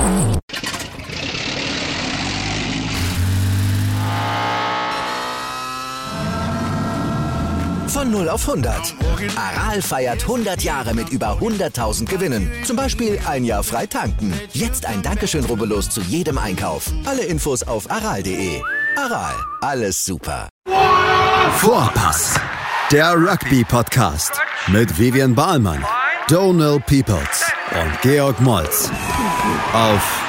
Von 0 auf 100. Aral feiert 100 Jahre mit über 100.000 Gewinnen. Zum Beispiel ein Jahr frei tanken. Jetzt ein Dankeschön, rubbellos zu jedem Einkauf. Alle Infos auf aral.de. Aral, alles super. Vorpass, der Rugby-Podcast mit Vivian Bahlmann, Donald Peoples und Georg Moltz auf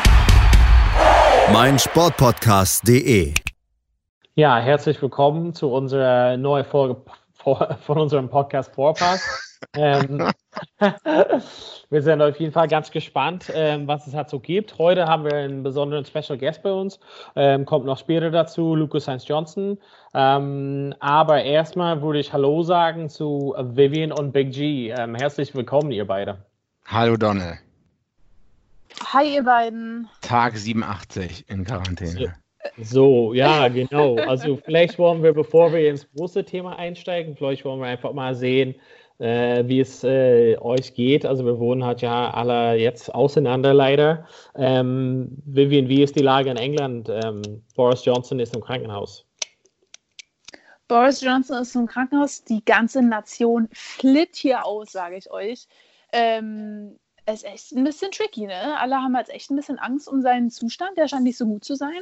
meinsportpodcast.de. Ja, herzlich willkommen zu unserer neuen Folge von unserem Podcast Vorpass. Wir sind auf jeden Fall ganz gespannt, was es halt so gibt. Heute haben wir einen besonderen Special Guest bei uns. Kommt noch später dazu, Lucas Heinz-Johnson. Aber erstmal würde ich Hallo sagen zu Vivian und Big G. Herzlich willkommen, ihr beide. Hallo Donald. Hi, ihr beiden. Tag 87 in Quarantäne. So, ja, genau. Also vielleicht wollen wir, bevor wir ins große Thema einsteigen, vielleicht wollen wir einfach mal sehen, wie es euch geht. Also wir wohnen halt ja alle jetzt auseinander leider. Vivian, wie ist die Lage in England? Boris Johnson ist im Krankenhaus. Boris Johnson ist im Krankenhaus. Die ganze Nation flippt hier aus, sage ich euch. Es ist echt ein bisschen tricky, ne? Alle haben jetzt echt ein bisschen Angst um seinen Zustand. Der scheint nicht so gut zu sein.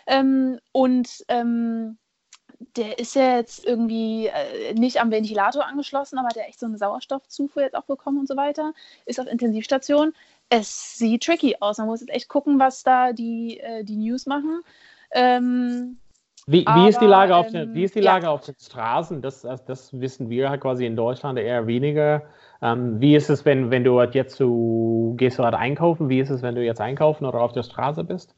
Der ist ja jetzt irgendwie nicht am Ventilator angeschlossen, aber hat ja echt so eine Sauerstoffzufuhr jetzt auch bekommen und so weiter. Ist auf Intensivstation. Es sieht tricky aus. Man muss jetzt echt gucken, was da die News machen. Wie ist die Lage auf den Straßen? Das wissen wir halt quasi in Deutschland eher weniger. Wie ist es, wenn du halt jetzt gehst du halt einkaufen? Wie ist es, wenn du jetzt einkaufen oder auf der Straße bist?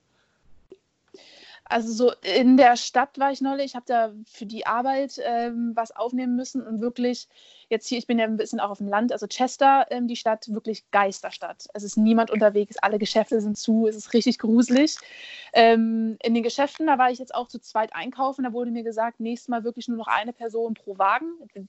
Also so in der Stadt war ich neulich, ich habe da für die Arbeit was aufnehmen müssen und wirklich jetzt hier, ich bin ja ein bisschen auch auf dem Land, also Chester, die Stadt, wirklich Geisterstadt. Es ist niemand unterwegs, alle Geschäfte sind zu, es ist richtig gruselig. In den Geschäften, da war ich jetzt auch zu zweit einkaufen, da wurde mir gesagt, nächstes Mal wirklich nur noch eine Person pro Wagen.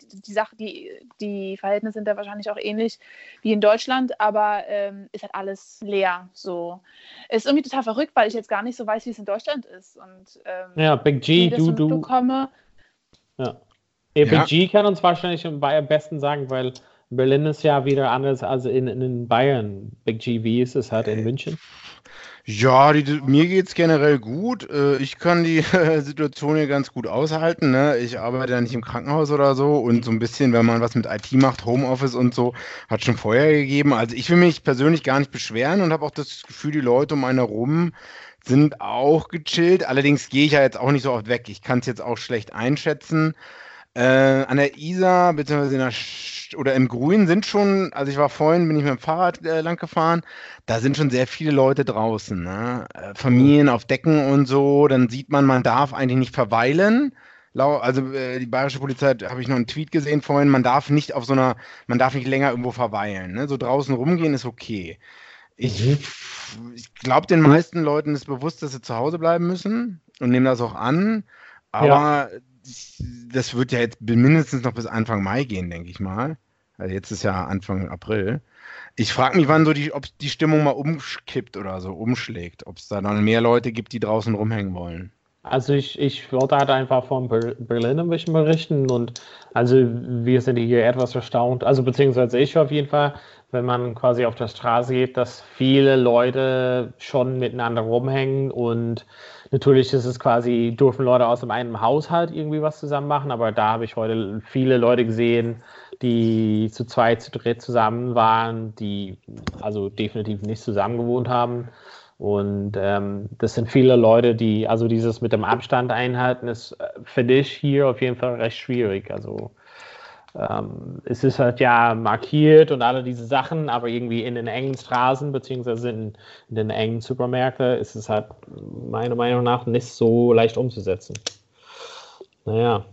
Die Verhältnisse sind da wahrscheinlich auch ähnlich wie in Deutschland, aber ist halt alles leer. So. Es ist irgendwie total verrückt, weil ich jetzt gar nicht so weiß, wie es in Deutschland ist. Und, ja, Big G, du bekomme. Ja. Big G kann uns wahrscheinlich am besten sagen, weil Berlin ist ja wieder anders als in Bayern. Big G, wie ist es halt in München? Ja, mir geht's generell gut. Ich kann die Situation hier ganz gut aushalten. Ne? Ich arbeite ja nicht im Krankenhaus oder so und so ein bisschen, wenn man was mit IT macht, Homeoffice und so, hat schon vorher gegeben. Also ich will mich persönlich gar nicht beschweren und habe auch das Gefühl, die Leute um einen herum sind auch gechillt. Allerdings gehe ich ja jetzt auch nicht so oft weg. Ich kann es jetzt auch schlecht einschätzen. An der Isar, beziehungsweise oder im Grün sind schon, also ich war vorhin, bin ich mit dem Fahrrad lang gefahren, da sind schon sehr viele Leute draußen, ne? Familien auf Decken und so, dann sieht man darf eigentlich nicht verweilen. Also die bayerische Polizei, habe ich noch einen Tweet gesehen vorhin, man darf nicht länger irgendwo verweilen, ne? So draußen rumgehen ist okay. Ich glaube, den meisten Leuten ist bewusst, dass sie zu Hause bleiben müssen und nehmen das auch an, aber das wird ja jetzt mindestens noch bis Anfang Mai gehen, denke ich mal. Also jetzt ist ja Anfang April. Ich frage mich, wann ob die Stimmung mal umkippt oder so, umschlägt. Ob es da dann mehr Leute gibt, die draußen rumhängen wollen. Also ich wollte halt einfach von Berlin ein bisschen berichten und also wir sind hier etwas erstaunt, also beziehungsweise ich auf jeden Fall, wenn man quasi auf der Straße geht, dass viele Leute schon miteinander rumhängen und natürlich ist es quasi, dürfen Leute aus einem Haushalt irgendwie was zusammen machen, aber da habe ich heute viele Leute gesehen, die zu zweit, zu dritt zusammen waren, die also definitiv nicht zusammen gewohnt haben. Und das sind viele Leute, die, also dieses mit dem Abstand einhalten, ist für dich hier auf jeden Fall recht schwierig. Also es ist halt ja markiert und alle diese Sachen, aber irgendwie in den engen Straßen beziehungsweise in den engen Supermärkten ist es halt meiner Meinung nach nicht so leicht umzusetzen. Naja.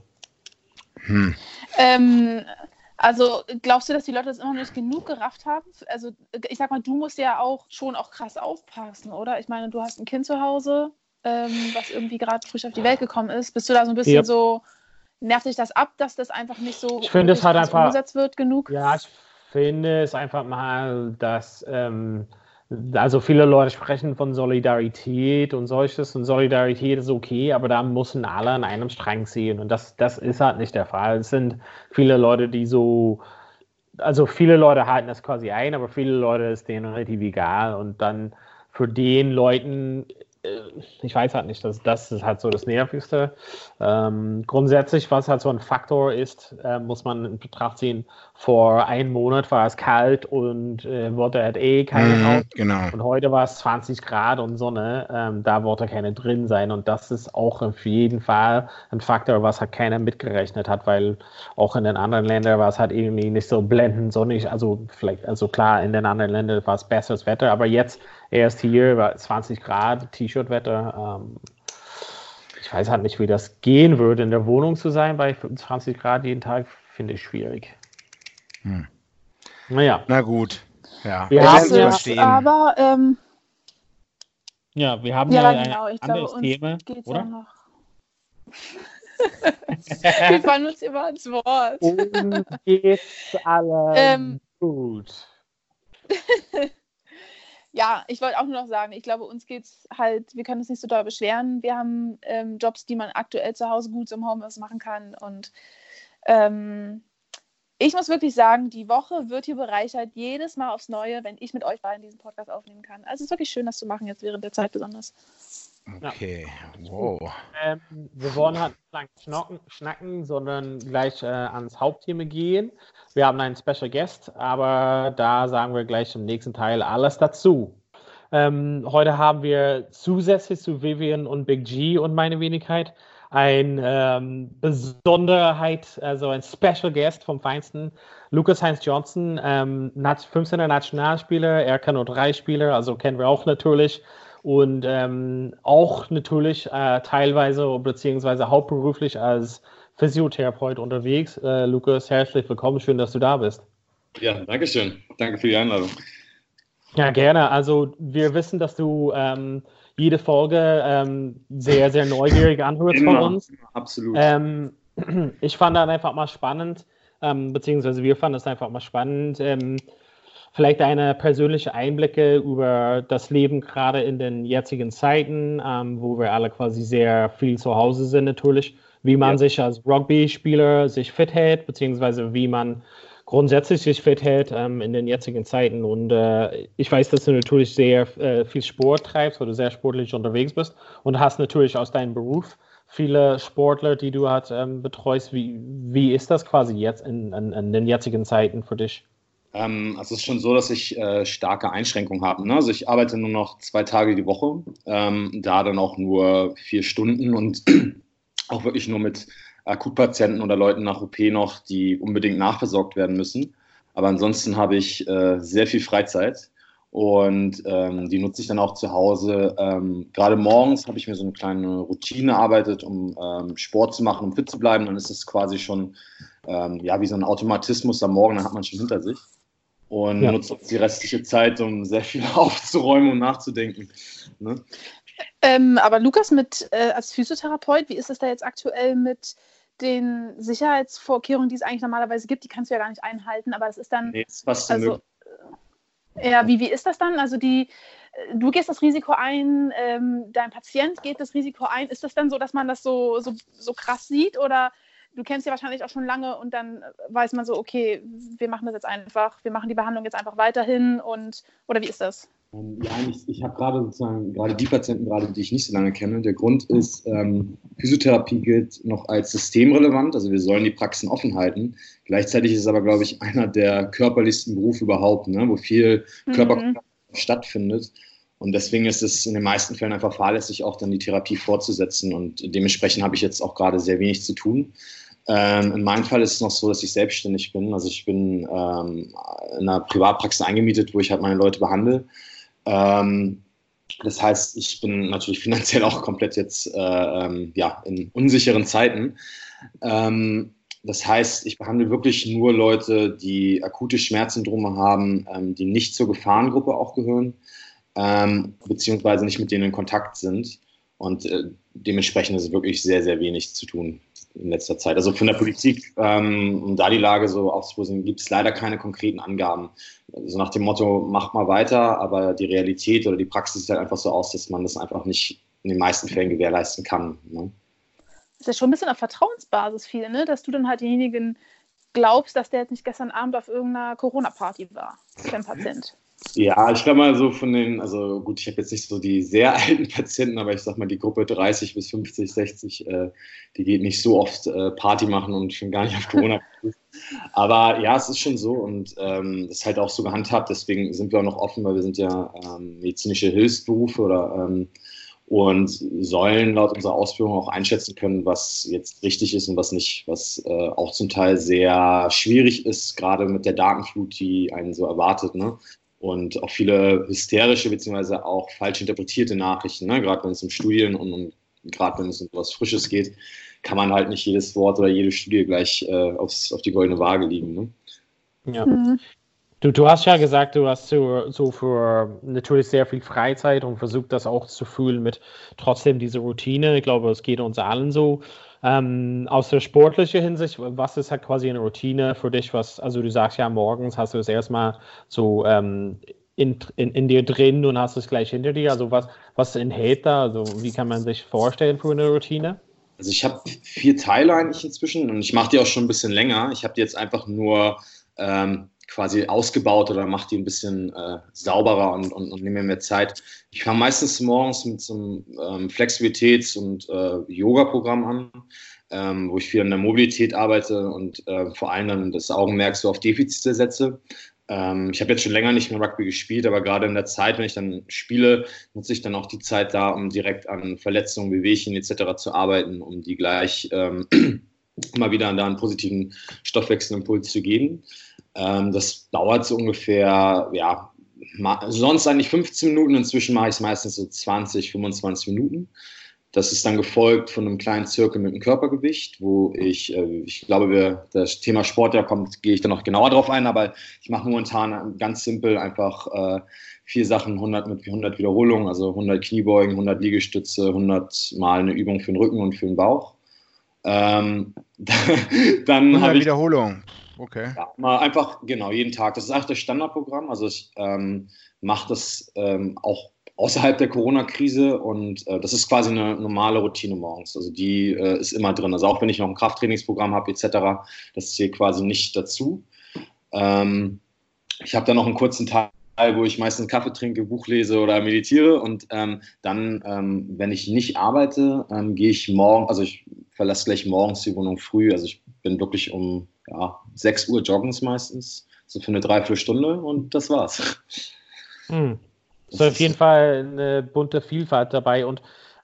Also glaubst du, dass die Leute das immer noch nicht genug gerafft haben? Also ich sag mal, du musst ja auch krass aufpassen, oder? Ich meine, du hast ein Kind zu Hause, was irgendwie gerade frisch auf die Welt gekommen ist. Bist du da so ein bisschen so, nervt dich das ab, dass das einfach nicht so es halt einfach umgesetzt wird genug? Ja, ich finde es einfach mal, dass Also viele Leute sprechen von Solidarität und solches und Solidarität ist okay, aber da müssen alle an einem Strang ziehen und das ist halt nicht der Fall. Es sind viele Leute, also viele Leute halten das quasi ein, aber viele Leute ist denen relativ egal und dann für den Leuten, ich weiß halt nicht, das ist halt so das Nervigste. Grundsätzlich, was halt so ein Faktor ist, muss man in Betracht ziehen, vor einem Monat war es kalt und wollte halt keiner raus. Genau. Und heute war es 20 Grad und Sonne, da wollte keiner drin sein und das ist auch auf jeden Fall ein Faktor, was halt keiner mitgerechnet hat, weil auch in den anderen Ländern war es halt irgendwie nicht so blendend sonnig, also klar, in den anderen Ländern war es besseres Wetter, aber jetzt erst hier war 20 Grad, T-Shirt-Wetter. Ich weiß halt nicht, wie das gehen würde, in der Wohnung zu sein bei 20 Grad jeden Tag, finde ich schwierig. Naja. Na gut. Ja, wir haben ja verstehen. Aber wir haben genau, ein ich glaube, anderes uns Thema, geht's oder? ja noch. Wir fallen uns immer ins Wort. Uns geht's alle gut. Ja, ich wollte auch nur noch sagen, ich glaube, uns geht's halt, wir können uns nicht so doll beschweren. Wir haben Jobs, die man aktuell zu Hause gut im Homeoffice machen kann und ich muss wirklich sagen, die Woche wird hier bereichert, jedes Mal aufs Neue, wenn ich mit euch beiden diesen Podcast aufnehmen kann. Also es ist wirklich schön, das zu machen, jetzt während der Zeit besonders. Okay, wow. Wir wollen halt nicht lang schnacken, sondern gleich ans Hauptthema gehen. Wir haben einen Special Guest, aber da sagen wir gleich im nächsten Teil alles dazu. Heute haben wir zusätzlich zu Vivian und Big G und meine Wenigkeit ein Besonderheit, also ein Special Guest vom Feinsten, Lucas Heinz Johnson, 15er Nationalspieler, RK03-Spieler, also kennen wir auch natürlich und auch natürlich teilweise beziehungsweise hauptberuflich als Physiotherapeut unterwegs. Lucas, herzlich willkommen, schön, dass du da bist. Ja, danke schön. Danke für die Einladung. Ja, gerne. Also wir wissen, dass du jede Folge sehr, sehr neugierig anhörst von uns. Absolut. Ich fand das einfach mal spannend, beziehungsweise wir fanden es einfach mal spannend, vielleicht eine persönliche Einblicke über das Leben gerade in den jetzigen Zeiten, wo wir alle quasi sehr viel zu Hause sind natürlich, wie man sich als Rugby-Spieler sich fit hält, beziehungsweise wie man grundsätzlich sich fit hält in den jetzigen Zeiten. Und ich weiß, dass du natürlich sehr viel Sport treibst oder sehr sportlich unterwegs bist und hast natürlich aus deinem Beruf viele Sportler, die du halt betreust. Wie ist das quasi jetzt in den jetzigen Zeiten für dich? Also es ist schon so, dass ich starke Einschränkungen habe. Ne? Also ich arbeite nur noch 2 Tage die Woche, da dann auch nur 4 Stunden und auch wirklich nur mit Akutpatienten oder Leuten nach OP noch, die unbedingt nachversorgt werden müssen. Aber ansonsten habe ich sehr viel Freizeit und die nutze ich dann auch zu Hause. Gerade morgens habe ich mir so eine kleine Routine erarbeitet, um Sport zu machen, um fit zu bleiben. Dann ist es quasi schon wie so ein Automatismus am Morgen, dann hat man schon hinter sich. Und nutze die restliche Zeit, um sehr viel aufzuräumen und nachzudenken. Ne? Aber Lukas, als Physiotherapeut, wie ist es da jetzt aktuell mit den Sicherheitsvorkehrungen, die es eigentlich normalerweise gibt? Die kannst du ja gar nicht einhalten, aber es ist dann... Nee, ist fast unmöglich. Wie ist das dann? Also du gehst das Risiko ein, dein Patient geht das Risiko ein. Ist das dann so, dass man das so krass sieht? Oder du kennst ja wahrscheinlich auch schon lange und dann weiß man so, okay, wir machen das jetzt einfach, wir machen die Behandlung jetzt einfach weiterhin oder wie ist das? Ja, ich habe gerade die Patienten, die ich nicht so lange kenne. Der Grund ist, Physiotherapie gilt noch als systemrelevant, also wir sollen die Praxen offen halten. Gleichzeitig ist es aber, glaube ich, einer der körperlichsten Berufe überhaupt, ne, wo viel Körperkontakt stattfindet. Und deswegen ist es in den meisten Fällen einfach fahrlässig, auch dann die Therapie fortzusetzen. Und dementsprechend habe ich jetzt auch gerade sehr wenig zu tun. In meinem Fall ist es noch so, dass ich selbstständig bin. Also ich bin in einer Privatpraxis eingemietet, wo ich halt meine Leute behandle. Das heißt, ich bin natürlich finanziell auch komplett jetzt in unsicheren Zeiten. Das heißt, ich behandle wirklich nur Leute, die akute Schmerzsyndrome haben, die nicht zur Gefahrengruppe auch gehören, beziehungsweise nicht mit denen in Kontakt sind. Und dementsprechend ist es wirklich sehr, sehr wenig zu tun. in letzter Zeit. Also von der Politik, um da die Lage so aufzubrüsten, gibt es leider keine konkreten Angaben. Also nach dem Motto, macht mal weiter, aber die Realität oder die Praxis sieht halt einfach so aus, dass man das einfach nicht in den meisten Fällen gewährleisten kann. Ne? Das ist ja schon ein bisschen auf Vertrauensbasis viel, ne? Dass du dann halt denjenigen glaubst, dass der jetzt nicht gestern Abend auf irgendeiner Corona-Party war, dein Patient. Ja, ich glaube mal so also gut, ich habe jetzt nicht so die sehr alten Patienten, aber ich sag mal, die Gruppe 30 bis 50, 60, die geht nicht so oft Party machen und schon gar nicht auf Corona. Aber ja, es ist schon so und das ist halt auch so gehandhabt, deswegen sind wir auch noch offen, weil wir sind ja medizinische Hilfsberufe und sollen laut unserer Ausbildung auch einschätzen können, was jetzt richtig ist und was nicht, was auch zum Teil sehr schwierig ist, gerade mit der Datenflut, die einen so erwartet, ne? Und auch viele hysterische bzw. auch falsch interpretierte Nachrichten, ne? Gerade wenn es um Studien und gerade wenn es um was Frisches geht, kann man halt nicht jedes Wort oder jede Studie gleich auf die goldene Waage liegen. Ne? Ja. Du hast ja gesagt, du hast so für natürlich sehr viel Freizeit und versucht das auch zu fühlen mit trotzdem diese Routine. Ich glaube, es geht uns allen so. Aus der sportlichen Hinsicht, was ist halt quasi eine Routine für dich? Also du sagst ja, morgens hast du es erstmal so in dir drin und hast es gleich hinter dir. Also was enthält da? Also wie kann man sich vorstellen für eine Routine? Also ich habe 4 Teile eigentlich inzwischen und ich mache die auch schon ein bisschen länger. Ich habe die jetzt einfach nur quasi ausgebaut oder mache die ein bisschen sauberer und nehme mir mehr Zeit. Ich fange meistens morgens mit so einem Flexibilitäts- und Yoga-Programm an, wo ich viel an der Mobilität arbeite und vor allem dann das Augenmerk so auf Defizite setze. Ich habe jetzt schon länger nicht mehr Rugby gespielt, aber gerade in der Zeit, wenn ich dann spiele, nutze ich dann auch die Zeit da, um direkt an Verletzungen, Bewegchen etc. zu arbeiten, um die gleich immer wieder da einen positiven Stoffwechselimpuls zu geben. Das dauert so ungefähr, ja, sonst eigentlich 15 Minuten, inzwischen mache ich es meistens so 20, 25 Minuten. Das ist dann gefolgt von einem kleinen Zirkel mit dem Körpergewicht, wo ich glaube, das Thema Sport ja kommt, gehe ich dann noch genauer drauf ein, aber ich mache momentan ganz simpel einfach 4 Sachen, 100 Wiederholungen, also 100 Kniebeugen, 100 Liegestütze, 100 Mal eine Übung für den Rücken und für den Bauch. Dann 100 Wiederholungen. Okay. Ja, mal einfach, genau, jeden Tag. Das ist eigentlich das Standardprogramm. Also ich mache das auch außerhalb der Corona-Krise und das ist quasi eine normale Routine morgens. Also die ist immer drin. Also auch wenn ich noch ein Krafttrainingsprogramm habe etc., das zählt quasi nicht dazu. Ich habe dann noch einen kurzen Teil, wo ich meistens Kaffee trinke, Buch lese oder meditiere und dann, wenn ich nicht arbeite, gehe ich ich verlasse gleich morgens die Wohnung früh. Also ich bin wirklich um 6 Uhr joggens meistens, so für eine Dreiviertelstunde und das war's. Das ist auf jeden Fall eine bunte Vielfalt dabei und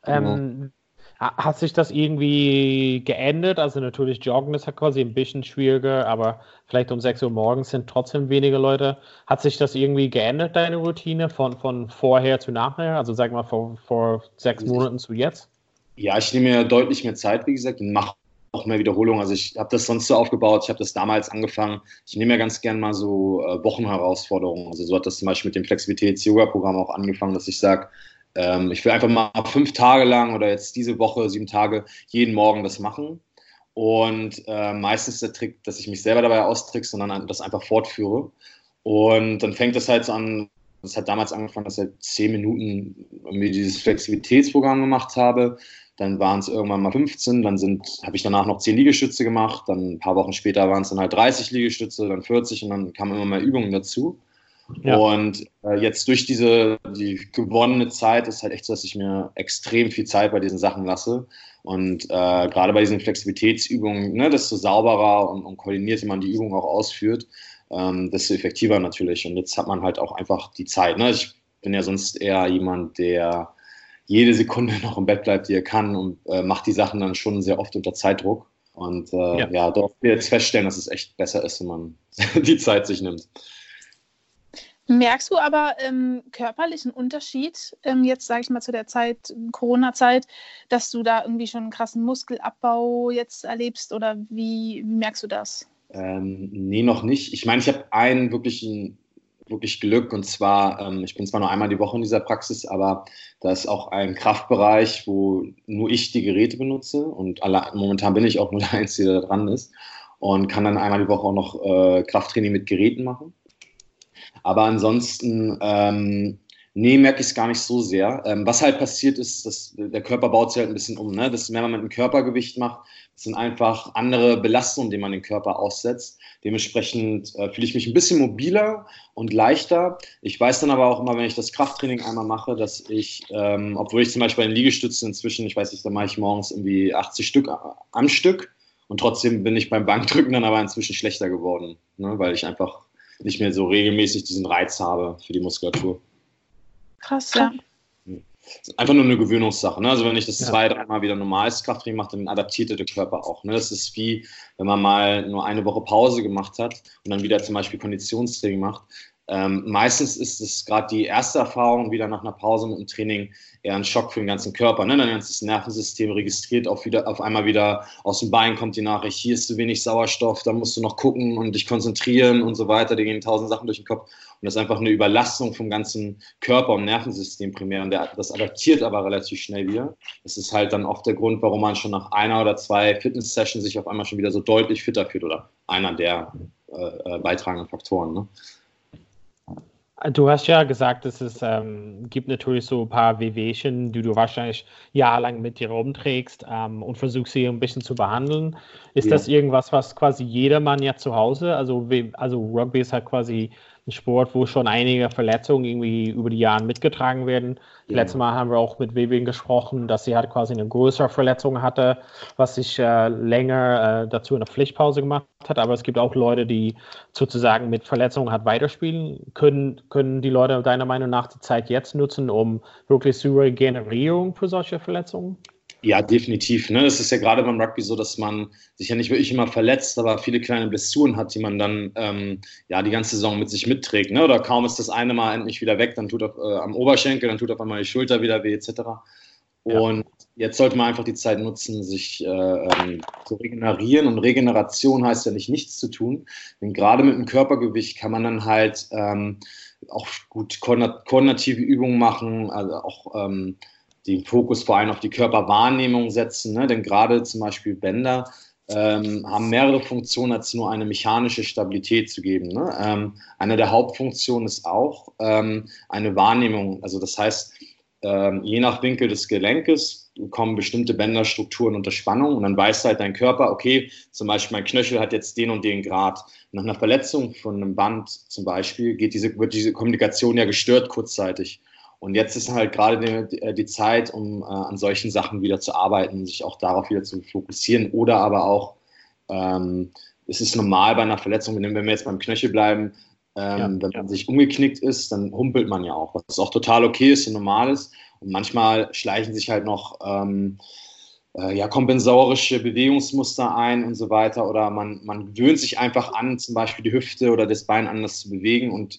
hat sich das irgendwie geändert? Also natürlich Joggen ist halt quasi ein bisschen schwieriger, aber vielleicht um 6 Uhr morgens sind trotzdem weniger Leute. Hat sich das irgendwie geändert, deine Routine, von vorher zu nachher? Also sag mal vor 6 Monaten zu jetzt? Ja, ich nehme mir deutlich mehr Zeit, wie gesagt, und mache auch mehr Wiederholungen. Also ich habe das sonst so aufgebaut, ich habe das damals angefangen. Ich nehme ja ganz gern mal so Wochenherausforderungen. Also so hat das zum Beispiel mit dem Flexibilitäts-Yoga-Programm auch angefangen, dass ich sage, ich will einfach mal 5 Tage lang oder jetzt diese Woche 7 Tage jeden Morgen das machen. Und meistens der Trick, dass ich mich selber dabei austrickse, sondern das einfach fortführe. Und dann fängt das halt so an, das hat damals angefangen, dass ich 10 Minuten mir dieses Flexibilitätsprogramm gemacht habe. Dann waren es irgendwann mal 15, dann habe ich danach noch 10 Liegestütze gemacht, dann ein paar Wochen später waren es dann halt 30 Liegestütze, dann 40 und dann kamen immer mehr Übungen dazu. Ja. Und jetzt durch die gewonnene Zeit ist halt echt so, dass ich mir extrem viel Zeit bei diesen Sachen lasse. Und gerade bei diesen Flexibilitätsübungen, ne, desto sauberer und koordinierter man die Übung auch ausführt, desto effektiver natürlich. Und jetzt hat man halt auch einfach die Zeit. Ne? Ich bin ja sonst eher jemand, der jede Sekunde noch im Bett bleibt, die er kann und macht die Sachen dann schon sehr oft unter Zeitdruck. Und dort jetzt feststellen, dass es echt besser ist, wenn man die Zeit sich nimmt. Merkst du aber körperlichen Unterschied, jetzt sage ich mal zu der Zeit, Corona-Zeit, dass du da irgendwie schon einen krassen Muskelabbau jetzt erlebst oder wie merkst du das? Nee, noch nicht. Ich meine, ich habe einen wirklichen wirklich Glück, und zwar, ich bin zwar nur einmal die Woche in dieser Praxis, aber da ist auch ein Kraftbereich, wo nur ich die Geräte benutze, und momentan bin ich auch nur der Einzige, der da dran ist, und kann dann einmal die Woche auch noch Krafttraining mit Geräten machen. Aber ansonsten, nee, merke ich es gar nicht so sehr. Was halt passiert ist, dass der Körper baut sich halt ein bisschen um. Ne? Wenn man mit dem Körpergewicht macht, das sind einfach andere Belastungen, denen man den Körper aussetzt. Dementsprechend fühle ich mich ein bisschen mobiler und leichter. Ich weiß dann aber auch immer, wenn ich das Krafttraining einmal mache, dass ich, obwohl ich zum Beispiel bei den Liegestützen inzwischen, ich weiß nicht, da mache ich morgens irgendwie 80 Stück am Stück, und trotzdem bin ich beim Bankdrücken dann aber inzwischen schlechter geworden, ne? Weil ich einfach nicht mehr so regelmäßig diesen Reiz habe für die Muskulatur. Krass, ja. Das ist einfach nur eine Gewöhnungssache. Ne? Also wenn ich das 2-3 Mal wieder normales Krafttraining mache, dann adaptiert der Körper auch. Ne? Das ist wie, wenn man mal nur eine Woche Pause gemacht hat und dann wieder zum Beispiel Konditionstraining macht. Meistens ist es gerade die erste Erfahrung wieder nach einer Pause mit dem Training eher ein Schock für den ganzen Körper. Ne? Dein ganzes Nervensystem registriert auf einmal wieder, aus dem Bein kommt die Nachricht, hier ist zu wenig Sauerstoff, da musst du noch gucken und dich konzentrieren und so weiter. Da gehen 1000 Sachen durch den Kopf. Und das ist einfach eine Überlastung vom ganzen Körper und Nervensystem primär. Und das adaptiert aber relativ schnell wieder. Das ist halt dann oft der Grund, warum man schon nach 1 oder 2 Fitness-Sessions sich auf einmal schon wieder so deutlich fitter fühlt, oder einer der beitragenden Faktoren. Ne? Du hast ja gesagt, dass es gibt natürlich so ein paar Wehwehchen, die du wahrscheinlich jahrelang mit dir rumträgst und versuchst sie ein bisschen zu behandeln. Ist das irgendwas, was quasi jedermann ja zu Hause, also Rugby ist halt quasi ein Sport, wo schon einige Verletzungen irgendwie über die Jahre mitgetragen werden. Letztes Mal haben wir auch mit Vivian gesprochen, dass sie halt quasi eine größere Verletzung hatte, was sich länger dazu eine Pflichtpause gemacht hat. Aber es gibt auch Leute, die sozusagen mit Verletzungen halt weiterspielen. Können die Leute deiner Meinung nach die Zeit jetzt nutzen, um wirklich zur Regenerierung für solche Verletzungen? Ja, definitiv. Ne? Das ist ja gerade beim Rugby so, dass man sich ja nicht wirklich immer verletzt, aber viele kleine Blessuren hat, die man dann die ganze Saison mit sich mitträgt. Ne? Oder kaum ist das eine Mal endlich wieder weg, dann tut am Oberschenkel, dann tut auf einmal die Schulter wieder weh, etc. Und jetzt sollte man einfach die Zeit nutzen, sich zu regenerieren. Und Regeneration heißt ja nicht nichts zu tun. Denn gerade mit dem Körpergewicht kann man dann halt auch gut koordinative Übungen machen, also auch den Fokus vor allem auf die Körperwahrnehmung setzen, ne? Denn gerade zum Beispiel Bänder haben mehrere Funktionen, als nur eine mechanische Stabilität zu geben. Ne? Eine der Hauptfunktionen ist auch eine Wahrnehmung. Also das heißt, je nach Winkel des Gelenkes kommen bestimmte Bänderstrukturen unter Spannung, und dann weiß halt dein Körper, okay, zum Beispiel mein Knöchel hat jetzt den und den Grad. Nach einer Verletzung von einem Band zum Beispiel wird diese Kommunikation ja gestört kurzzeitig. Und jetzt ist halt gerade die Zeit, um an solchen Sachen wieder zu arbeiten, sich auch darauf wieder zu fokussieren. Oder aber auch, es ist normal bei einer Verletzung, wenn wir jetzt beim Knöchel bleiben, wenn man sich umgeknickt ist, dann humpelt man ja auch, was auch total okay ist und normal ist. Und manchmal schleichen sich halt noch kompensatorische Bewegungsmuster ein und so weiter. Oder man gewöhnt sich einfach an, zum Beispiel die Hüfte oder das Bein anders zu bewegen, und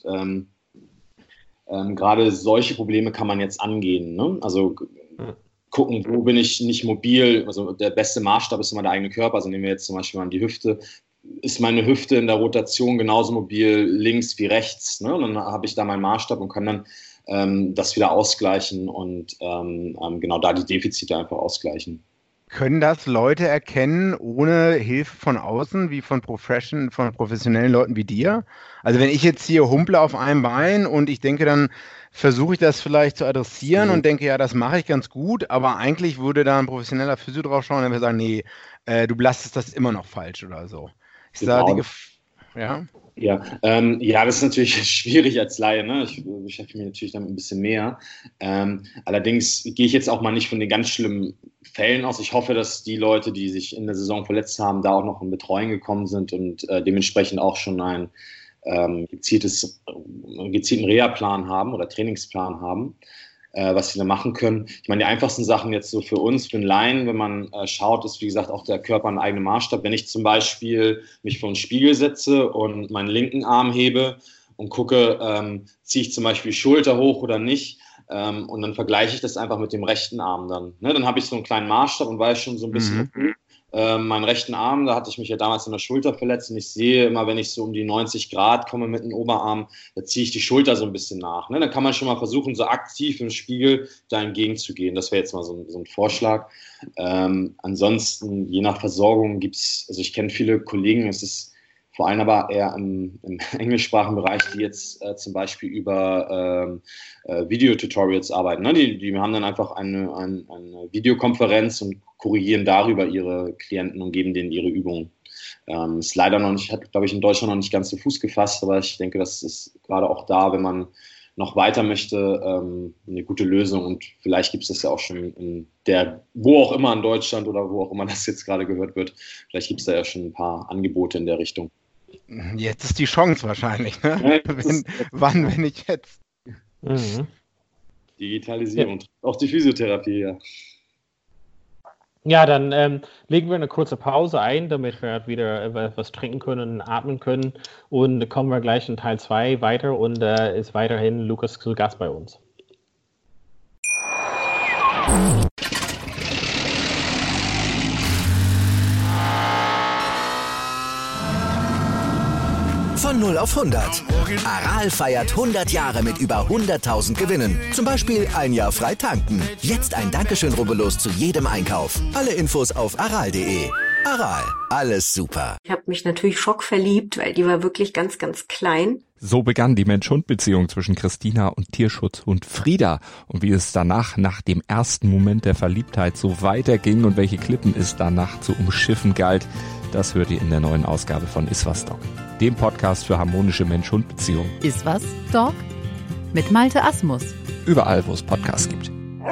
gerade solche Probleme kann man jetzt angehen. Ne? Also gucken, wo bin ich nicht mobil. Also der beste Maßstab ist immer der eigene Körper. Also nehmen wir jetzt zum Beispiel mal die Hüfte. Ist meine Hüfte in der Rotation genauso mobil links wie rechts? Ne? Und dann habe ich da meinen Maßstab und kann dann das wieder ausgleichen und genau da die Defizite einfach ausgleichen. Können das Leute erkennen ohne Hilfe von außen, wie von professionellen Leuten wie dir? Also wenn ich jetzt hier humple auf einem Bein und ich denke, dann versuche ich das vielleicht zu adressieren und denke, ja, das mache ich ganz gut, aber eigentlich würde da ein professioneller Physio drauf schauen und dann würde sagen, nee, du belastest das immer noch falsch oder so. Ist da die Ja, das ist natürlich schwierig als Laie. Ne? Ich beschäftige mich natürlich damit ein bisschen mehr. Allerdings gehe ich jetzt auch mal nicht von den ganz schlimmen Fällen aus. Ich hoffe, dass die Leute, die sich in der Saison verletzt haben, da auch noch in Betreuung gekommen sind und dementsprechend auch schon einen gezielten Reha-Plan haben oder Trainingsplan haben, was sie da machen können. Ich meine, die einfachsten Sachen jetzt so für uns, für den Laien, wenn man schaut, ist wie gesagt auch der Körper ein eigener Maßstab. Wenn ich zum Beispiel mich vor einen Spiegel setze und meinen linken Arm hebe und gucke, ziehe ich zum Beispiel die Schulter hoch oder nicht, und dann vergleiche ich das einfach mit dem rechten Arm dann. Ne? Dann habe ich so einen kleinen Maßstab und weiß schon so ein bisschen, Meinen rechten Arm, da hatte ich mich ja damals in der Schulter verletzt und ich sehe immer, wenn ich so um die 90 Grad komme mit dem Oberarm, da ziehe ich die Schulter so ein bisschen nach. Ne? Dann kann man schon mal versuchen, so aktiv im Spiegel da entgegenzugehen. Das wäre jetzt mal so ein Vorschlag. Ansonsten, je nach Versorgung gibt es, also ich kenne viele Kollegen, es ist vor allem aber eher im englischsprachigen Bereich, die jetzt zum Beispiel über Videotutorials arbeiten. Ne? Die haben dann einfach eine Videokonferenz und korrigieren darüber ihre Klienten und geben denen ihre Übungen. Ist leider noch nicht, hat, glaube ich, in Deutschland noch nicht ganz zu Fuß gefasst, aber ich denke, das ist gerade auch da, wenn man noch weiter möchte, eine gute Lösung. Und vielleicht gibt es das ja auch schon wo auch immer in Deutschland oder wo auch immer das jetzt gerade gehört wird, vielleicht gibt es da ja schon ein paar Angebote in der Richtung. Jetzt ist die Chance wahrscheinlich, ne? Wenn nicht jetzt? Mhm. Digitalisierung, ja. Auch die Physiotherapie, ja. Ja, dann legen wir eine kurze Pause ein, damit wir wieder etwas trinken können und atmen können. Und kommen wir gleich in Teil 2 weiter und ist weiterhin Lukas zu Gast bei uns. Von 0 auf 100. Aral feiert 100 Jahre mit über 100.000 Gewinnen. Zum Beispiel ein Jahr frei tanken. Jetzt ein Dankeschön, rubbellos zu jedem Einkauf. Alle Infos auf aral.de. Aral, alles super. Ich habe mich natürlich schockverliebt, weil die war wirklich ganz, ganz klein. So begann die Mensch-Hund-Beziehung zwischen Christina und Tierschutzhund Frieda. Und wie es danach, nach dem ersten Moment der Verliebtheit, so weiterging und welche Klippen es danach zu umschiffen galt, das hört ihr in der neuen Ausgabe von Iswas Dog, dem Podcast für harmonische Mensch-Hund-Beziehungen. Iswas Dog mit Malte Asmus. Überall, wo es Podcasts gibt.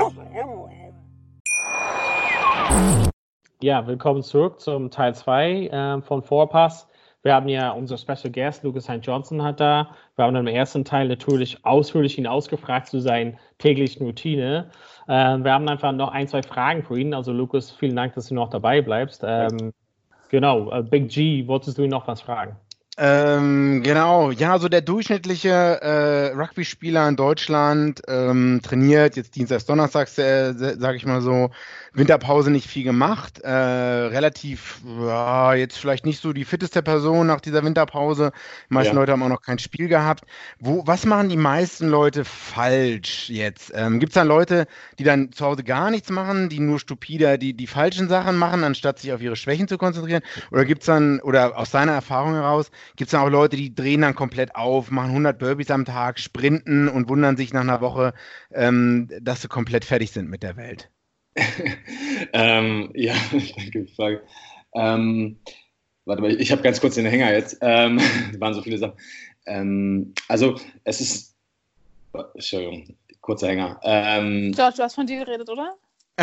Ja, willkommen zurück zum Teil 2 von Vorpass. Wir haben ja unser Special Guest, Lucas St. Johnson, hat da. Wir haben im ersten Teil natürlich ausführlich ihn ausgefragt zu seinen täglichen Routine. Wir haben einfach noch 1, 2 Fragen für ihn. Also Lucas, vielen Dank, dass du noch dabei bleibst. Genau, Big G, wolltest du ihn noch was fragen? Genau, ja, so der durchschnittliche Rugby-Spieler in Deutschland trainiert, jetzt Dienstags, Donnerstags, sage ich mal so, Winterpause nicht viel gemacht, relativ, ja, jetzt vielleicht nicht so die fitteste Person nach dieser Winterpause, die meisten Leute haben auch noch kein Spiel gehabt. Was machen die meisten Leute falsch jetzt? Gibt es dann Leute, die dann zu Hause gar nichts machen, die nur stupide die falschen Sachen machen, anstatt sich auf ihre Schwächen zu konzentrieren? Oder gibt es dann, oder aus deiner Erfahrung heraus, gibt es dann auch Leute, die drehen dann komplett auf, machen 100 Burpees am Tag, sprinten und wundern sich nach einer Woche, dass sie komplett fertig sind mit der Welt? Ja, danke, Frage. Warte mal, ich habe ganz kurz den Hänger jetzt. Es waren so viele Sachen. Also, es ist. Entschuldigung, kurzer Hänger. George, du hast von dir geredet, oder?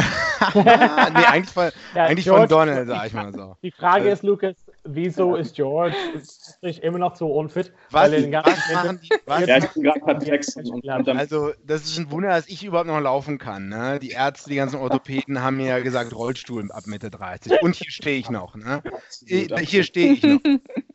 Nee, eigentlich von Donald, sag ich mal so. Die Frage ist, Lukas, wieso ist George immer noch so unfit? Was ich bin gerade perplex. Also, das ist ein Wunder, dass ich überhaupt noch laufen kann. Ne? Die Ärzte, die ganzen Orthopäden haben mir ja gesagt, Rollstuhl ab Mitte 30. Und hier stehe ich noch. Ne? Hier stehe ich noch.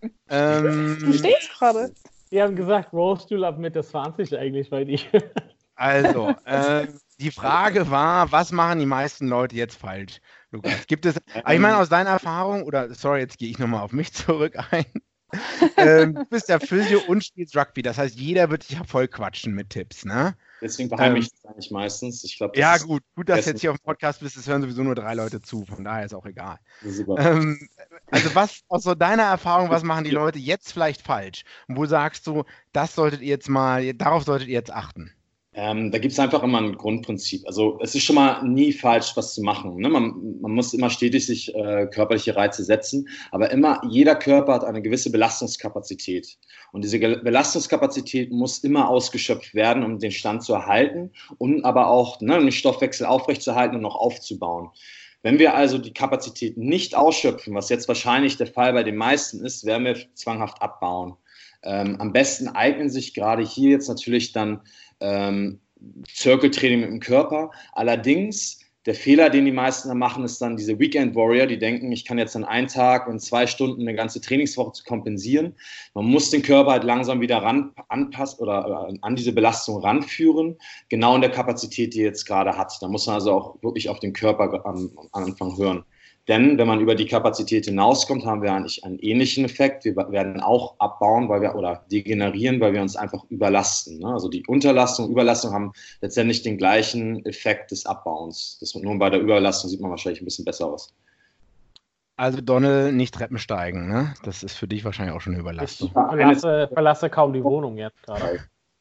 Du stehst gerade. Die haben gesagt, Rollstuhl ab Mitte 20 eigentlich bei dir. Also, die Frage war, was machen die meisten Leute jetzt falsch, Lukas? Gibt es, ich meine, aus deiner Erfahrung, oder, sorry, jetzt gehe ich nochmal auf mich zurück ein. Du bist ja Physio und spielst Rugby, das heißt, jeder wird dich ja voll quatschen mit Tipps, ne? Deswegen beheimliche ich das eigentlich meistens. Ich glaub, ja, gut, dass du jetzt hier auf dem Podcast bist, es hören sowieso nur 3 Leute zu, von daher ist auch egal. Super. Also was, aus so deiner Erfahrung, was machen die Leute jetzt vielleicht falsch? Und wo sagst du, darauf solltet ihr jetzt achten? Da gibt es einfach immer ein Grundprinzip. Also es ist schon mal nie falsch, was zu machen. Ne? Man muss immer stetig sich körperliche Reize setzen, aber jeder Körper hat eine gewisse Belastungskapazität. Und diese Belastungskapazität muss immer ausgeschöpft werden, um den Stand zu erhalten und aber auch den Stoffwechsel aufrechtzuerhalten und noch aufzubauen. Wenn wir also die Kapazität nicht ausschöpfen, was jetzt wahrscheinlich der Fall bei den meisten ist, werden wir zwanghaft abbauen. Am besten eignen sich gerade hier jetzt natürlich dann Circle-Training mit dem Körper. Allerdings, der Fehler, den die meisten dann machen, ist dann diese Weekend Warrior, die denken, ich kann jetzt an einen Tag und 2 Stunden eine ganze Trainingswoche zu kompensieren. Man muss den Körper halt langsam wieder anpassen oder an diese Belastung ranführen, genau in der Kapazität, die er jetzt gerade hat. Da muss man also auch wirklich auf den Körper am Anfang hören. Denn wenn man über die Kapazität hinauskommt, haben wir eigentlich einen ähnlichen Effekt. Wir werden auch abbauen, oder degenerieren, weil wir uns einfach überlasten. Ne? Also die Unterlastung, Überlastung haben letztendlich den gleichen Effekt des Abbauens. Nur bei der Überlastung sieht man wahrscheinlich ein bisschen besser aus. Also Donald, nicht Treppen steigen, ne? Das ist für dich wahrscheinlich auch schon eine Überlastung. Ich verlasse kaum die Wohnung jetzt gerade.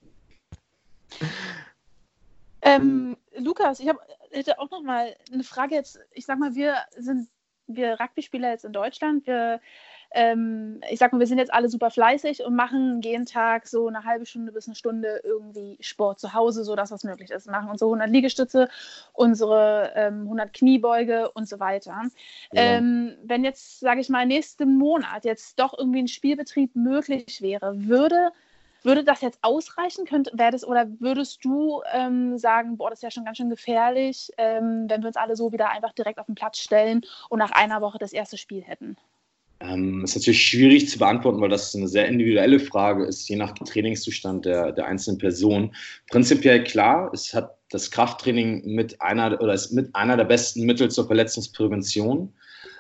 Lukas, hätte auch noch mal eine Frage jetzt. Ich sag mal, wir Rugby-Spieler jetzt in Deutschland, wir sind jetzt alle super fleißig und machen jeden Tag so eine halbe Stunde bis eine Stunde irgendwie Sport zu Hause, sodass was möglich ist. Machen unsere 100 Liegestütze, unsere 100 Kniebeuge und so weiter. Ja. Wenn jetzt, sage ich mal, nächsten Monat jetzt doch irgendwie ein Spielbetrieb möglich wäre, würde das jetzt ausreichen? Oder würdest du sagen, boah, das ist ja schon ganz schön gefährlich, wenn wir uns alle so wieder einfach direkt auf den Platz stellen und nach einer Woche das erste Spiel hätten? Ist natürlich schwierig zu beantworten, weil das eine sehr individuelle Frage ist, je nach Trainingszustand der einzelnen Person. Prinzipiell klar, es hat das Krafttraining ist mit einer der besten Mittel zur Verletzungsprävention.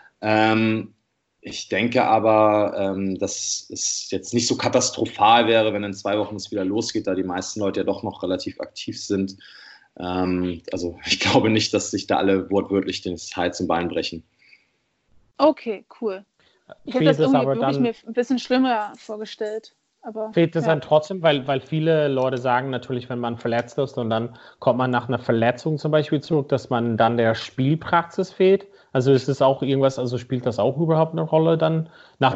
Ich denke aber, dass es jetzt nicht so katastrophal wäre, wenn in 2 Wochen es wieder losgeht, da die meisten Leute ja doch noch relativ aktiv sind. Also ich glaube nicht, dass sich da alle wortwörtlich den Hals zum Bein brechen. Okay, cool. Ich hätte das irgendwie wirklich mir ein bisschen schlimmer vorgestellt. Fehlt es dann trotzdem, weil viele Leute sagen natürlich, wenn man verletzt ist und dann kommt man nach einer Verletzung zum Beispiel zurück, dass man dann der Spielpraxis fehlt. Also ist es auch irgendwas, also spielt das auch überhaupt eine Rolle dann?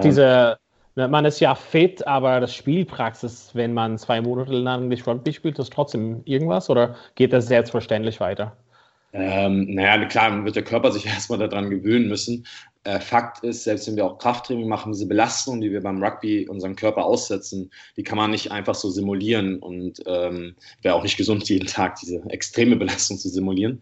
Man ist ja fit, aber das Spielpraxis, wenn man 2 Monate lang nicht Rugby spielt, ist trotzdem irgendwas oder geht das selbstverständlich weiter? Naja, klar, dann wird der Körper sich erstmal daran gewöhnen müssen. Fakt ist, selbst wenn wir auch Krafttraining machen, diese Belastung, die wir beim Rugby unseren Körper aussetzen, die kann man nicht einfach so simulieren und wäre auch nicht gesund, jeden Tag diese extreme Belastung zu simulieren.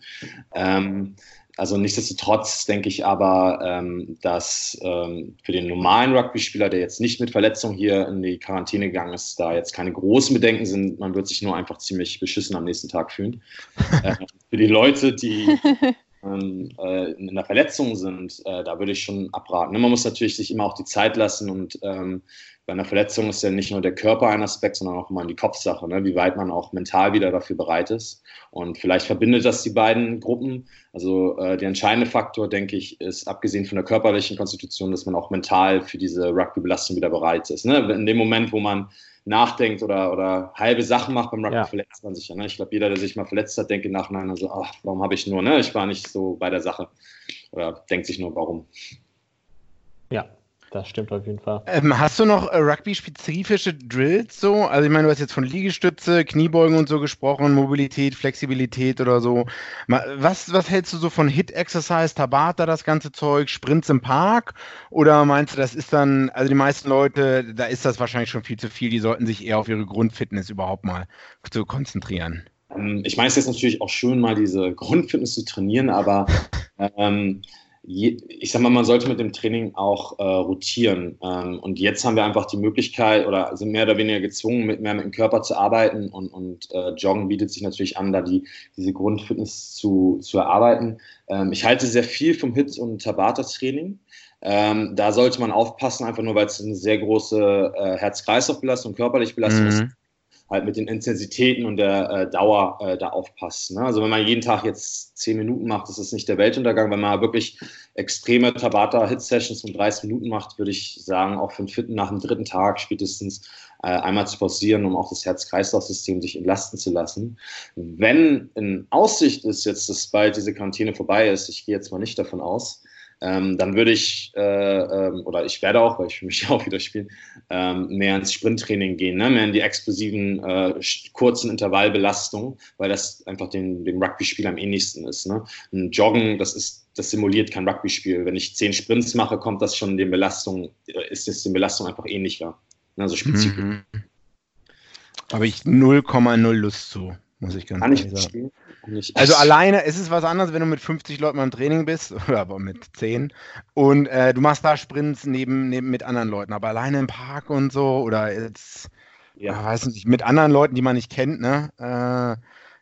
Also nichtsdestotrotz denke ich aber, dass für den normalen Rugby-Spieler, der jetzt nicht mit Verletzung hier in die Quarantäne gegangen ist, da jetzt keine großen Bedenken sind. Man wird sich nur einfach ziemlich beschissen am nächsten Tag fühlen. Für die Leute, die in einer Verletzung sind, da würde ich schon abraten. Man muss natürlich sich immer auch die Zeit lassen und bei einer Verletzung ist ja nicht nur der Körper ein Aspekt, sondern auch immer die Kopfsache, ne? Wie weit man auch mental wieder dafür bereit ist. Und vielleicht verbindet das die beiden Gruppen. Also der entscheidende Faktor, denke ich, ist, abgesehen von der körperlichen Konstitution, dass man auch mental für diese Rugby-Belastung wieder bereit ist. Ne? In dem Moment, wo man nachdenkt oder halbe Sachen macht beim Rugby, verletzt man sich ja. Ne? Ich glaube, jeder, der sich mal verletzt hat, denkt im Nachhinein so, warum habe ich nur, ne? Ich war nicht so bei der Sache. Oder denkt sich nur, warum. Ja. Das stimmt auf jeden Fall. Hast du noch Rugby-spezifische Drills so? Also ich meine, du hast jetzt von Liegestütze, Kniebeugen und so gesprochen, Mobilität, Flexibilität oder so. Was hältst du so von Hit-Exercise, Tabata, das ganze Zeug, Sprints im Park? Oder meinst du, das ist dann, also die meisten Leute, da ist das wahrscheinlich schon viel zu viel, die sollten sich eher auf ihre Grundfitness überhaupt mal zu konzentrieren? Ich meine, es ist natürlich auch schön, mal diese Grundfitness zu trainieren, aber ich sag mal, man sollte mit dem Training auch rotieren. Und jetzt haben wir einfach die Möglichkeit oder sind mehr oder weniger gezwungen, mehr mit dem Körper zu arbeiten und Joggen bietet sich natürlich an, da diese Grundfitness zu erarbeiten. Ich halte sehr viel vom Hit- und Tabata-Training. Da sollte man aufpassen, einfach nur, weil es eine sehr große Herz-Kreislauf-Belastung, körperliche Belastung ist. Halt mit den Intensitäten und der Dauer da aufpasst. Ne? Also wenn man jeden Tag jetzt 10 Minuten macht, das ist nicht der Weltuntergang. Wenn man wirklich extreme Tabata-Hit-Sessions von 30 Minuten macht, würde ich sagen, auch für den Fitten nach dem 3. Tag spätestens einmal zu pausieren, um auch das Herz-Kreislauf-System sich entlasten zu lassen. Wenn in Aussicht ist jetzt, dass bald diese Quarantäne vorbei ist, ich gehe jetzt mal nicht davon aus, dann würde ich, oder ich werde auch, weil ich für mich auch wieder spielen, mehr ins Sprinttraining gehen, ne? Mehr in die explosiven, kurzen Intervallbelastungen, weil das einfach dem Rugby-Spiel am ähnlichsten ist. Ne? Ein Joggen, das simuliert kein Rugby-Spiel. Wenn ich 10 Sprints mache, kommt das schon ist es den Belastungen einfach ähnlicher. Ne? Also spezifisch. Habe ich 0,0 Lust zu, muss ich ganz ehrlich sagen. Also alleine, es ist was anderes, wenn du mit 50 Leuten beim Training bist, oder aber mit 10 und du machst da Sprints neben mit anderen Leuten, aber alleine im Park und so oder jetzt, weiß nicht, mit anderen Leuten, die man nicht kennt, ne?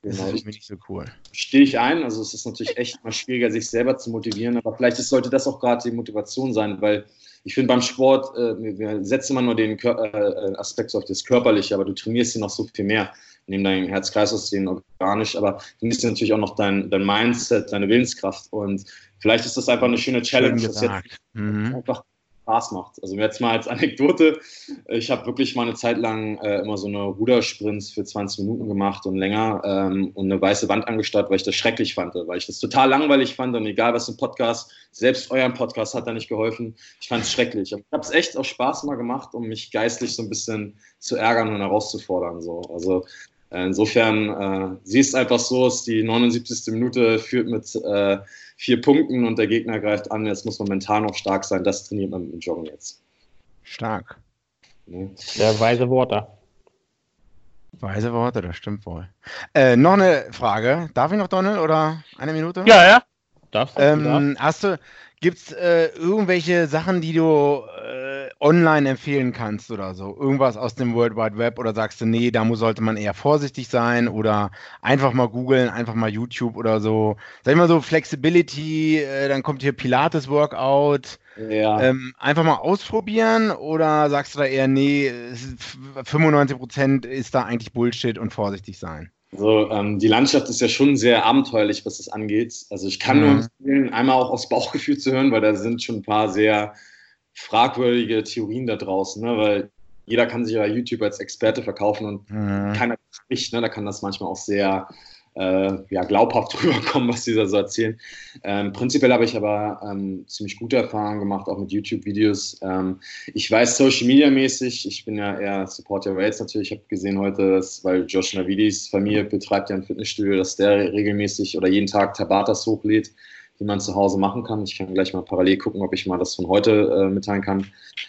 Das ist irgendwie nicht so cool. Stehe ich ein, also es ist natürlich echt mal schwieriger, sich selber zu motivieren, aber vielleicht sollte das auch gerade die Motivation sein, weil ich finde beim Sport, wir setzen immer nur den Aspekt auf das Körperliche, aber du trainierst hier noch so viel mehr, neben deinem Herz-Kreislauf-System organisch, aber du trainierst natürlich auch noch dein Mindset, deine Willenskraft und vielleicht ist das einfach eine schöne Challenge, dass jetzt einfach Spaß macht. Also jetzt mal als Anekdote, ich habe wirklich mal eine Zeit lang immer so eine Rudersprints für 20 Minuten gemacht und länger und eine weiße Wand angestarrt, weil ich das schrecklich fand, weil ich das total langweilig fand und egal was im Podcast, selbst euren Podcast hat da nicht geholfen, ich fand es schrecklich. Aber ich habe es echt auch Spaß mal gemacht, um mich geistlich so ein bisschen zu ärgern und herauszufordern. So. Also insofern, sie ist einfach so, ist die 79. Minute, führt mit 4 Punkten und der Gegner greift an. Jetzt muss man mental noch stark sein. Das trainiert man mit dem Joggen jetzt. Stark. Ja, weise Worte. Weise Worte, das stimmt wohl. Noch eine Frage. Darf ich noch, Donald, oder eine Minute? Ja. Darfst du? Gibt es irgendwelche Sachen, die du online empfehlen kannst oder so? Irgendwas aus dem World Wide Web oder sagst du, nee, da sollte man eher vorsichtig sein oder einfach mal googeln, einfach mal YouTube oder so. Sag ich mal so, Flexibility, dann kommt hier Pilates-Workout. Ja. Einfach mal ausprobieren oder sagst du da eher, nee, 95% ist da eigentlich Bullshit und vorsichtig sein? Also die Landschaft ist ja schon sehr abenteuerlich, was das angeht. Also ich kann nur empfehlen, einmal auch aufs Bauchgefühl zu hören, weil da sind schon ein paar sehr fragwürdige Theorien da draußen, ne? Weil jeder kann sich ja YouTube als Experte verkaufen und keiner spricht, ne? Da kann das manchmal auch sehr glaubhaft rüberkommen, was die da so erzählen. Prinzipiell habe ich aber ziemlich gute Erfahrungen gemacht, auch mit YouTube-Videos. Ich weiß, Social-Media-mäßig, ich bin ja eher Supporter Rates natürlich. Ich habe gesehen heute, weil Josh Navidis Familie betreibt ja ein Fitnessstudio, dass der regelmäßig oder jeden Tag Tabatas hochlädt, die man zu Hause machen kann. Ich kann gleich mal parallel gucken, ob ich mal das von heute mitteilen kann.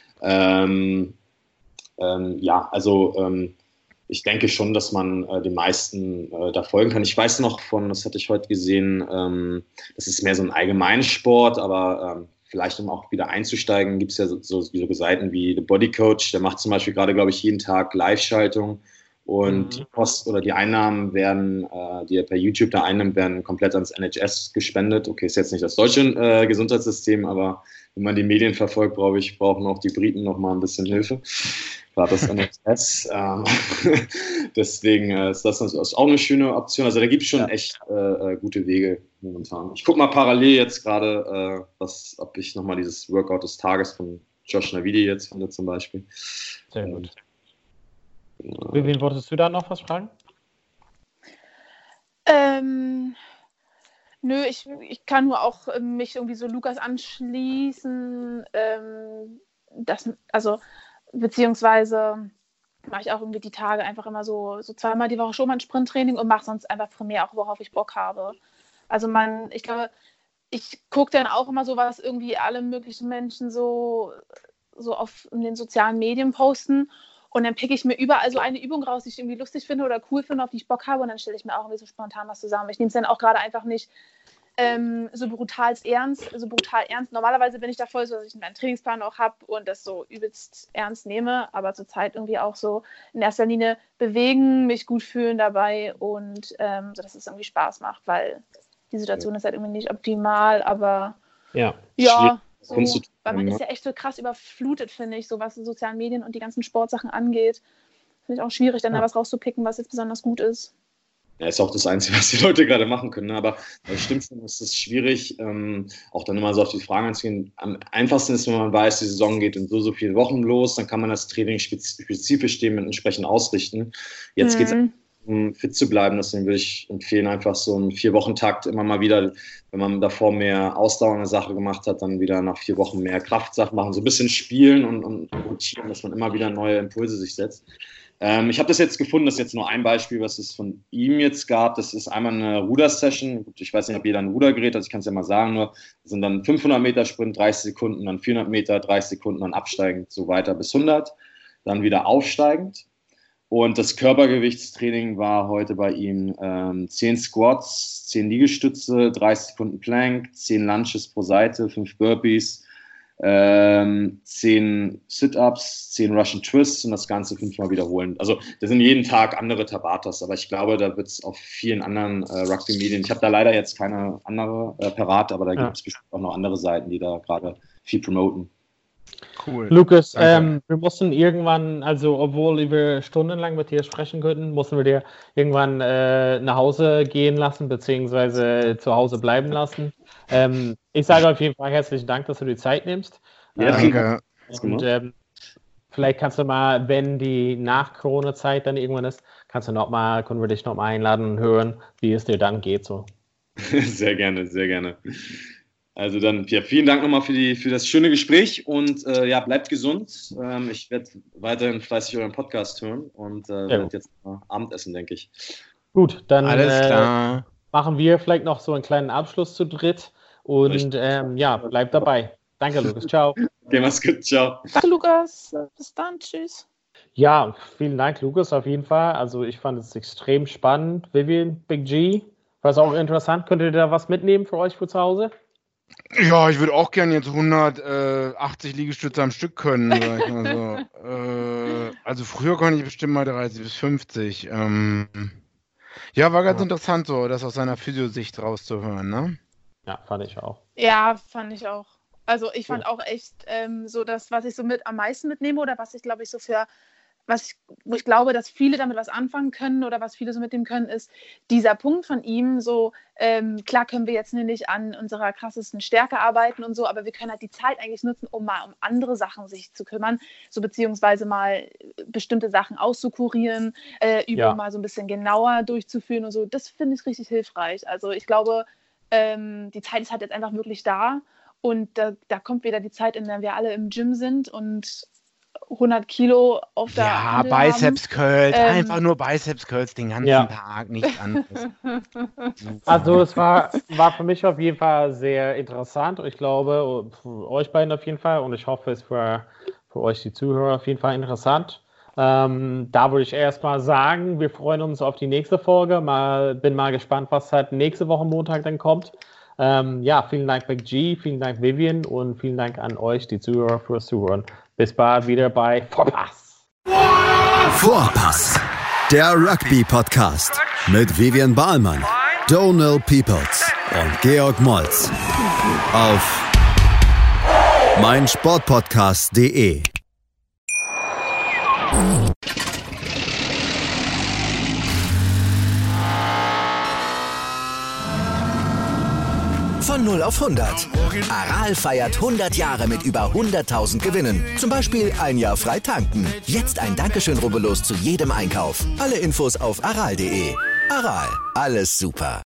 Ich denke schon, dass man den meisten da folgen kann. Ich weiß noch das hatte ich heute gesehen, das ist mehr so ein Allgemeinsport, aber vielleicht um auch wieder einzusteigen, gibt es ja so Seiten wie The Body Coach, der macht zum Beispiel gerade, glaube ich, jeden Tag Live-Schaltung und die Kosten oder die Einnahmen werden, die er per YouTube da einnimmt, werden komplett ans NHS gespendet. Okay, ist jetzt nicht das deutsche Gesundheitssystem, aber wenn man die Medien verfolgt, brauchen auch die Briten noch mal ein bisschen Hilfe. War das NHS. Deswegen ist das auch eine schöne Option. Also da gibt es schon echt gute Wege momentan. Ich gucke mal parallel jetzt gerade, ob ich nochmal dieses Workout des Tages von Josh Navidi jetzt finde zum Beispiel. Sehr gut. Wen wolltest du da noch was fragen? Nö, ich kann nur auch mich irgendwie so Lukas anschließen. Beziehungsweise mache ich auch irgendwie die Tage einfach immer so zweimal die Woche schon mal ein Sprinttraining und mache sonst einfach primär auch, worauf ich Bock habe. Also ich glaube, ich gucke dann auch immer so, was irgendwie alle möglichen Menschen so in den sozialen Medien posten und dann picke ich mir überall so eine Übung raus, die ich irgendwie lustig finde oder cool finde, auf die ich Bock habe und dann stelle ich mir auch irgendwie so spontan was zusammen. Ich nehme es dann auch gerade einfach nicht so brutal ernst. Normalerweise bin ich da voll so, dass ich meinen Trainingsplan auch habe und das so übelst ernst nehme, aber zurzeit irgendwie auch so in erster Linie bewegen, mich gut fühlen dabei und so, dass es irgendwie Spaß macht, weil die Situation ist halt irgendwie nicht optimal, aber so, weil man ist ja echt so krass überflutet, finde ich, so was die sozialen Medien und die ganzen Sportsachen angeht. Finde ich auch schwierig, dann da was rauszupicken, was jetzt besonders gut ist. Ja, ist auch das Einzige, was die Leute gerade machen können. Ne? Aber das stimmt schon, es ist schwierig, auch dann immer so auf die Fragen einzugehen. Am einfachsten ist, wenn man weiß, die Saison geht in so viele Wochen los, dann kann man das Training spezifisch dem entsprechend ausrichten. Jetzt geht es um fit zu bleiben, deswegen würde ich empfehlen, einfach so einen 4-Wochen-Takt immer mal wieder, wenn man davor mehr ausdauernde Sache gemacht hat, dann wieder nach 4 Wochen mehr Kraftsachen machen, so ein bisschen spielen und rotieren, dass man immer wieder neue Impulse sich setzt. Ich habe das jetzt gefunden, das ist jetzt nur ein Beispiel, was es von ihm jetzt gab. Das ist einmal eine Ruder-Session. Ich weiß nicht, ob jeder ein Rudergerät hat, ich kann es ja mal sagen, nur das sind dann 500 Meter Sprint, 30 Sekunden, dann 400 Meter, 30 Sekunden, dann absteigend, so weiter bis 100, dann wieder aufsteigend. Und das Körpergewichtstraining war heute bei ihm 10 Squats, 10 Liegestütze, 30 Sekunden Plank, 10 Lunges pro Seite, 5 Burpees, 10 Sit-Ups, 10 Russian Twists und das Ganze 5-mal wiederholen. Also das sind jeden Tag andere Tabatas, aber ich glaube, da wird es auf vielen anderen Rugby-Medien, ich habe da leider jetzt keine andere parat, aber da gibt es bestimmt auch noch andere Seiten, die da gerade viel promoten. Cool. Lukas, wir mussten irgendwann, also obwohl wir stundenlang mit dir sprechen könnten, mussten wir dir irgendwann nach Hause gehen lassen, beziehungsweise zu Hause bleiben lassen. Ich sage auf jeden Fall herzlichen Dank, dass du die Zeit nimmst. Ja, danke. Und vielleicht kannst du mal, wenn die Nach-Corona-Zeit dann irgendwann ist, können wir dich nochmal einladen und hören, wie es dir dann geht. So. Sehr gerne, sehr gerne. Also dann, ja, vielen Dank nochmal für das schöne Gespräch und bleibt gesund. Ich werde weiterhin fleißig euren Podcast hören und werde jetzt mal Abendessen, denke ich. Gut, dann alles klar. Machen wir vielleicht noch so einen kleinen Abschluss zu dritt und bleibt dabei. Danke, Lukas. Ciao. Okay, mach's gut. Ciao. Danke, Lukas. Bis dann. Tschüss. Ja, vielen Dank, Lukas, auf jeden Fall. Also ich fand es extrem spannend. Vivian, Big G, war es auch interessant. Könnt ihr da was mitnehmen für euch für zu Hause? Ja, ich würde auch gerne jetzt 180 Liegestütze am Stück können, sag ich mal so. Also früher konnte ich bestimmt mal 30 bis 50. Ja, war ganz interessant so, das aus seiner Physiosicht rauszuhören, ne? Ja, fand ich auch. Ja, fand ich auch. Also ich fand auch echt so das, was ich so am meisten mitnehme oder was ich glaube ich so wo ich glaube, dass viele damit was anfangen können oder was viele so mit dem können, ist dieser Punkt von ihm, so klar können wir jetzt nicht an unserer krassesten Stärke arbeiten und so, aber wir können halt die Zeit eigentlich nutzen, um mal um andere Sachen sich zu kümmern, so beziehungsweise mal bestimmte Sachen auszukurieren, Übungen mal so ein bisschen genauer durchzuführen und so. Das finde ich richtig hilfreich. Also ich glaube, die Zeit ist halt jetzt einfach wirklich da und da kommt wieder die Zeit, in der wir alle im Gym sind und 100 Kilo auf der Handel Biceps Curls, einfach nur Biceps Curls den ganzen Tag, nichts anderes. Also es war für mich auf jeden Fall sehr interessant. Ich glaube, für euch beiden auf jeden Fall und ich hoffe, es war für euch die Zuhörer auf jeden Fall interessant. Da würde ich erstmal sagen, wir freuen uns auf die nächste Folge. Bin mal gespannt, was halt nächste Woche Montag dann kommt. Vielen Dank Big G, vielen Dank Vivian und vielen Dank an euch, die Zuhörer, fürs Zuhören. Bis bald wieder bei Vorpass. Vorpass, der Rugby-Podcast mit Vivian Bahlmann, Donald Peoples und Georg Moltz auf meinsportpodcast.de. Von 0 auf 100. Aral feiert 100 Jahre mit über 100.000 Gewinnen. Zum Beispiel ein Jahr frei tanken. Jetzt ein Dankeschön, rubbellos zu jedem Einkauf. Alle Infos auf aral.de. Aral, alles super.